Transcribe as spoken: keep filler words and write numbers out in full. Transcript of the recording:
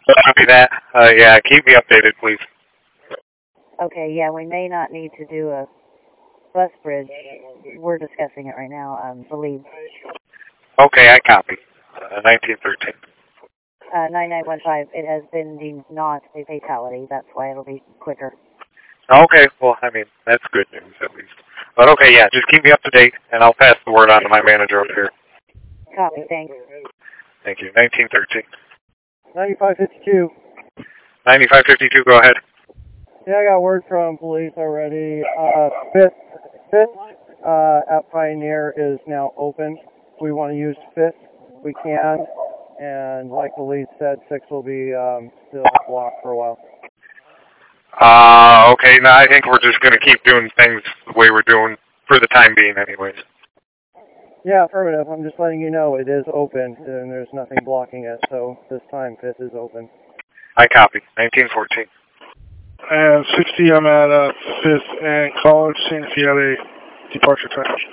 Copy that. Uh, yeah, keep me updated, please. Okay, yeah, we may not need to do a bus bridge. We're discussing it right now, um, believe. Okay, I copy. Uh, nineteen thirteen. Uh, nine nine one five, it has been deemed not a fatality. That's why it'll be quicker. Okay, well, I mean, that's good news at least. But okay, yeah, just keep me up to date, and I'll pass the word on to my manager up here. Copy, thanks. Thank you. nineteen thirteen. ninety-five fifty-two. ninety-five fifty-two, go ahead. Yeah, I got word from police already. Uh, fifth, fifth uh, at Pioneer is now open. We want to use fifth. We can. And like police said, six will be um, still blocked for a while. Uh, okay, now I think we're just going to keep doing things the way we're doing for the time being anyways. Yeah, affirmative. I'm just letting you know it is open and there's nothing blocking it. So this time, fifth is open. I copy. nineteen fourteen. And sixty, I'm at uh, fifth and College, seeing if you have a departure time.